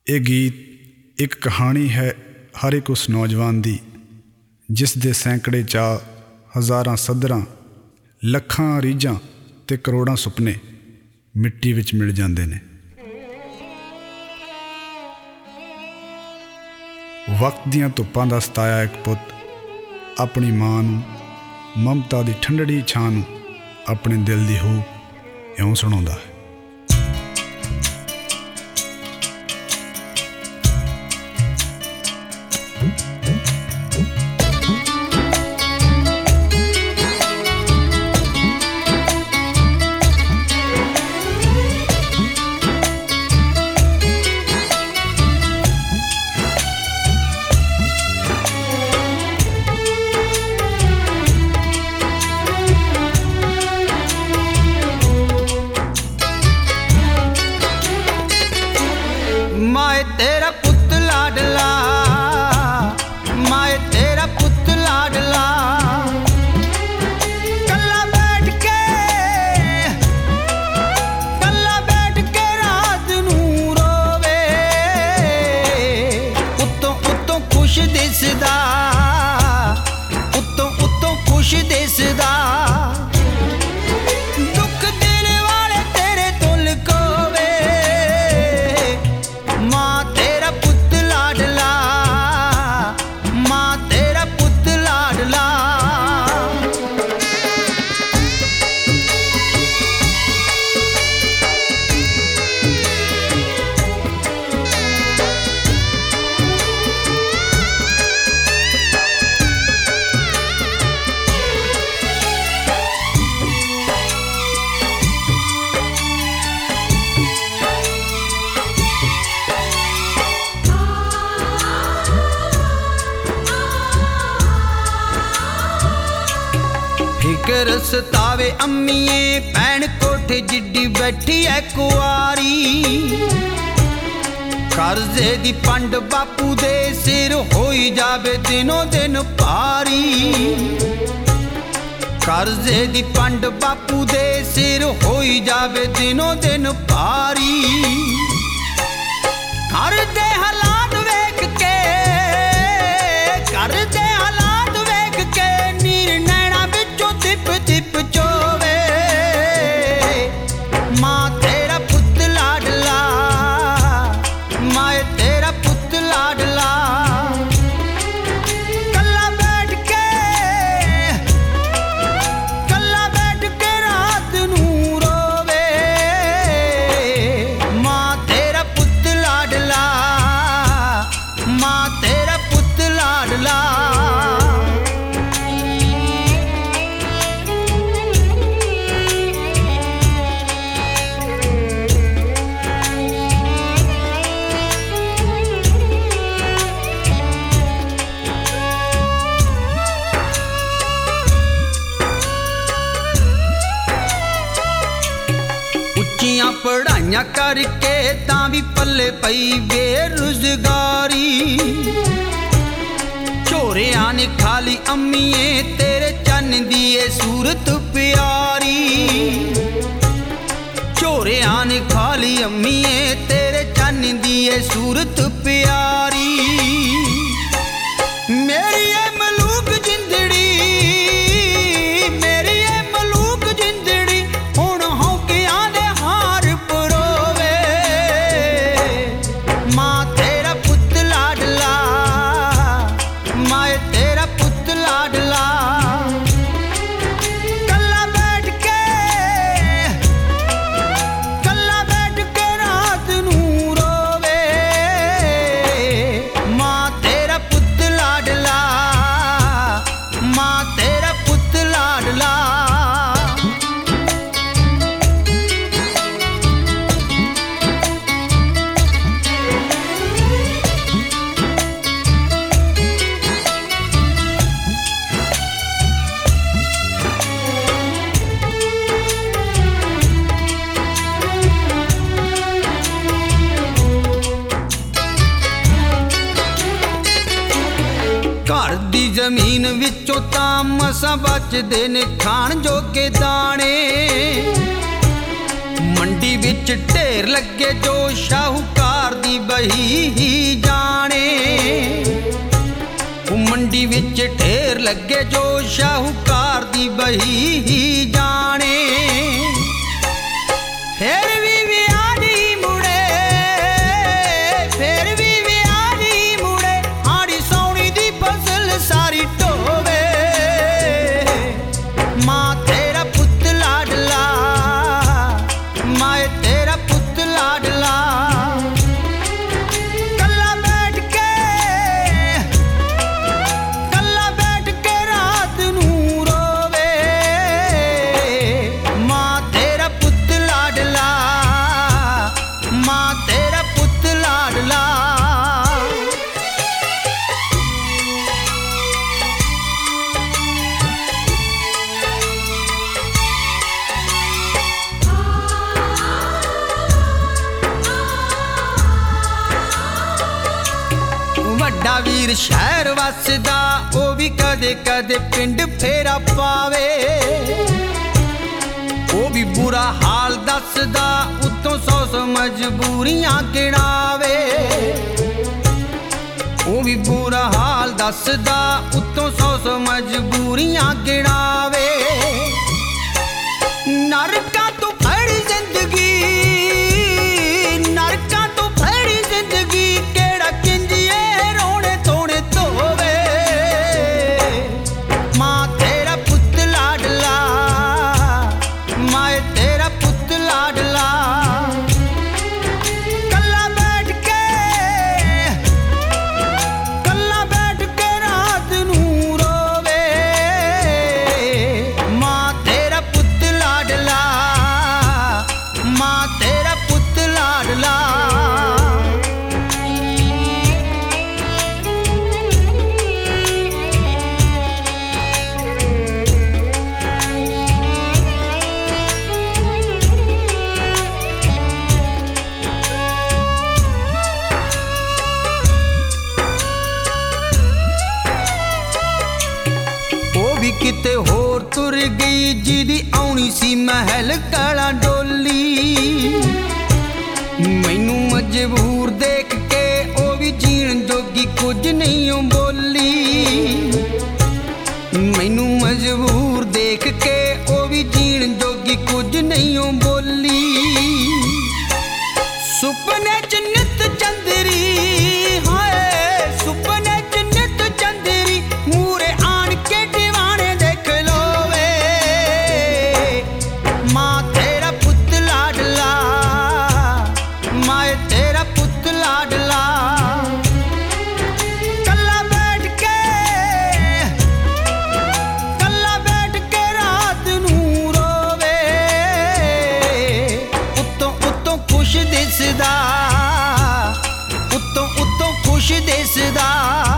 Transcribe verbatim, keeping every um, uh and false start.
ਇਹ ਗੀਤ ਇੱਕ ਕਹਾਣੀ ਹੈ ਹਰ ਇੱਕ ਉਸ ਨੌਜਵਾਨ ਦੀ ਜਿਸ ਦੇ ਸੈਂਕੜੇ ਚਾਅ, ਹਜ਼ਾਰਾਂ ਸੱਧਰਾਂ, ਲੱਖਾਂ ਰੀਝਾਂ ਅਤੇ ਕਰੋੜਾਂ ਸੁਪਨੇ ਮਿੱਟੀ ਵਿੱਚ ਮਿਲ ਜਾਂਦੇ ਨੇ। ਵਕਤ ਦੀਆਂ ਧੁੱਪਾਂ ਦਾ ਸਤਾਇਆ ਇੱਕ ਪੁੱਤ ਆਪਣੀ ਮਾਂ ਨੂੰ ਮਮਤਾ ਦੀ ਠੰਡੜੀ ਛਾਂ ਨੂੰ ਆਪਣੇ ਦਿਲ ਦੀ ਹੂਕ ਇਉਂ ਸੁਣਾਉਂਦਾ ਹੈ। माए तेरा पुत लाडला, माए तेरा पुत लाडला, कल्ला बैठ के कल्ला बैठ के रात नू रोवे, उत्तों उत्तों खुश दिसदा, उत्तों उत्तों खुश दिसदा, दुख दिल वाले तेरे तो लुकोवे। फिकर सतावे अम्मीए भैन कोठे जिड्डी बैठी है कुआरी, कर्जे दी पंड बापू दे सिर होई जावे दिनों दिन भारी, कर्जे दी पंड बापू दे सिर होई जावे दिनों दिन भारी। घर दे हालात वेख के, घर दे हालात वेख के नीर नैना बिचों तिप तिप चोवे। मां तेरा पुत लाडला, माए तेरा पुत लाडला, कल्ला बैठ के कल्ला बैठ के रात नू रोवे। मां तेरा पुत लाडला, मां तेरा पुत लाडला। ਉੱਚੀਆਂ ਪੜ੍ਹਾਈਆਂ ਕਰਕੇ ਤਾਂ ਵੀ ਪੱਲੇ ਪਈ ਬੇਰੁਜ਼ਗਾਰੀ, ਝੋਰਿਆਂ ਨੇ ਖਾਲੀ ਅੰਮੀਏ ਤੇਰੇ ਚੰਨ ਦੀ ਏ ਸੂਰਤ ਪਿਆਰੀ, ਝੋਰਿਆਂ ਨੇ ਖਾਲੀ ਅੰਮੀਏ ਤੇਰੇ ਚੰਨ ਦੀ ਏ ਸੂਰਤ ਪਿਆਰੀ। ਮੇਰੀ ਏ ਮਲੂਕ ਜਿੰਦੜੀ, ਮੇਰੀ ਏ ਮਲੂਕ ਜਿੰਦੜੀ ਹੁਣ ਹੌਕਿਆਂ ਦੇ ਹਾਰ ਪਰੋਵੇ। ਮਾਂ ਤੇਰਾ ਪੁੱਤ ਲਾਡਲਾ, ਮਾਏ ਤੇਰਾ ਪੁੱਤ ਲਾਡਲਾ, ਕੱਲਾ ਬੈਠ ਕੇ ਕੱਲਾ ਬੈਠ ਕੇ ਰਾਤ ਨੂੰ ਰੋਵੇ। ਮਾਂ ਤੇਰਾ ਪੁੱਤ ਲਾਡਲਾ, ਮਾਂ ਤੇਰਾ ਪੁੱਤ ਲਾਡਲਾ। ਘਰ ਦੀ ਜ਼ਮੀਨ ਵਿੱਚੋਂ ਤਾਂ ਮਸਾਂ ਬਚਦੇ ਨੇ ਖਾਣ ਜੋਗੇ ਦਾਣੇ, ਮੰਡੀ ਵਿੱਚ ਢੇਰ ਲੱਗੇ ਜੋ ਸ਼ਾਹੂਕਾਰ ਦੀ ਬਹੀ ਹੀ ਜਾਣੇ। ਉਹ ਮੰਡੀ ਵਿੱਚ ਢੇਰ ਲੱਗੇ ਜੋ ਸ਼ਾਹੂਕਾਰ ਦੀ ਬਹੀ ਹੀ ਜਾਣੇ। ਫਿਰ ਵੀ ਵਿਆਹੀ ਮੁੜੇ, ਫਿਰ ਵੀ ਵਿਆਹੀ ਮੁੜੇ, ਹਾੜੀ ਸੌਣੀ ਦੀ ਫਸਲ ਸਾਰੀ ਢੋਵੇ। ਮਾਂ ਤੇਰਾ ਪੁੱਤ ਲਾਡਲਾ, ਮਾਏ ਤੇਰਾ ਪੁੱਤ ਲਾਡਲਾ, ਕੱਲਾ ਬੈਠ ਕੇ, ਕੱਲਾ ਬੈਠ ਕੇ ਰਾਤ ਨੂੰ ਰੋਵੇ। ਮਾਂ ਤੇਰਾ ਪੁੱਤ ਲਾਡਲਾ, ਮਾਂ ਤੇਰਾ ਪੁੱਤ ਲਾਡਲਾ। ਵੱਡਾ ਵੀਰ ਸ਼ਹਿਰ ਵਸਦਾ, ਉਹ ਵੀ ਕਦੇ ਕਦੇ ਪਿੰਡ ਫੇਰਾ ਪਾਵੇ। ਉਹ ਵੀ ਬੁਰਾ ਹਾਲ ਦੱਸਦਾ, ਉੱਤੋਂ ਸੌ ਸੌ ਮਜਬੂਰੀਆਂ ਗਿਣਾਵੇ। ਉਹ ਵੀ ਬੁਰਾ ਹਾਲ ਦੱਸਦਾ, ਉੱਤੋਂ ਸੌ ਸੌ ਮਜਬੂਰੀਆਂ ਗਿਣਾਵੇ। ਨਰਕਾਂ ਤੋਂ ਫੜੀ ਜ਼ਿੰਦਗੀ, ਨਰਕਾਂ ਤੋਂ ਫੜੀ ਜ਼ਿੰਦਗੀ, ਕਿਹੜਾ ਕਿੰਜੀਏ ਰੋਣੇ ਧੋਣੇ ਧੋਵੇ। ਮਾਂ ਤੇਰਾ ਪੁੱਤ ਲਾਡਲਾ, ਮਾਏ ਤੇਰਾ ਪੁੱਤ ਲਾਡਲਾ, ਕੱਲਾ ਬੈਠ ਕੇ, ਕੱਲਾ ਬੈਠ ਕੇ ਰਾਤ ਨੂੰ ਰੋਵੇ। ਮਾਂ ਤੇਰਾ ਪੁੱਤ ਲਾਡਲਾ, ਮਾਂ ਤੇਰਾ ਪੁੱਤ ਲਾਡਲਾ। ਉਹ ਵੀ ਕਿਤੇ ਹੋਰ ਤੁਰ ਗਈ, ਜਿਹਦੀ ਆਉਣੀ ਸੀ ਮਹਿਲ ਕਾਲਾ ਡੋਲੀ। ਮੈਨੂੰ ਮਜਬੂਰ ਦੇਖ ਕੇ ਉਹ ਵੀ ਜੀਣ ਜੋਗੀ ਕੁਝ ਨਹੀਂ ਓ ਬੋਲੀ। ਮੈਨੂੰ ਮਜਬੂਰ ਦੇਖ ਕੇ ਉਹ ਵੀ ਜੀਣ ਜੋਗੀ ਕੁਝ ਨਹੀਂ ਓ ਬੋਲੀ। ਸੁਪਨੇ ਚ ਨਿਤ ਚੰਦਰੀ, ਹਾਏ ਸੁਪਨੇ ਚ ਨਿਤ ਚੰਦਰੀ, ਮੂਰੇ ਆਣ ਕੇ ਦੀਵਾਨੇ ਦੇਖ ਲੋਵੇ। ਮਾਂ ਤੇਰਾ ਪੁੱਤ ਲਾਡਲਾ, ਮਾਏ ਤੇਰਾ ਪੁੱਤ ਲਾਡਲਾ, ਕੱਲਾ ਬੈਠ ਕੇ, ਕੱਲਾ ਬੈਠ ਕੇ ਰਾਤ ਨੂੰ ਰੋਵੇ। ਉੱਤੋਂ ਉੱਤੋਂ ਖੁਸ਼ ਦਿਸਦਾ, ਉੱਤੋਂ ਉੱਤੋਂ ਖੁਸ਼ ਦਿਸਦਾ।